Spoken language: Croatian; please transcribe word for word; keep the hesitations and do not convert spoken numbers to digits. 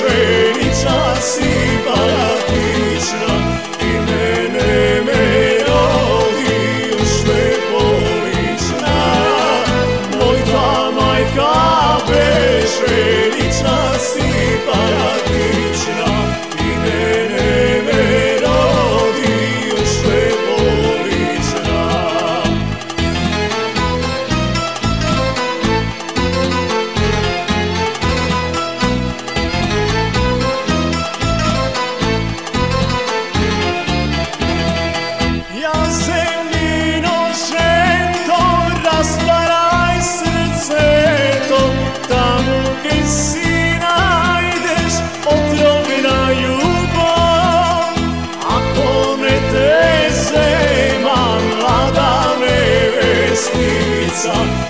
pšenica simpatična i mene melodiju štepolična. Moja majka pšenica simpatična i mene melodiju štepolična. Ja zemljino žento, rastvaraj srce to, tamo gdje si najdeš otrovna ljubav. Ako ne te zema, mlada nevestica,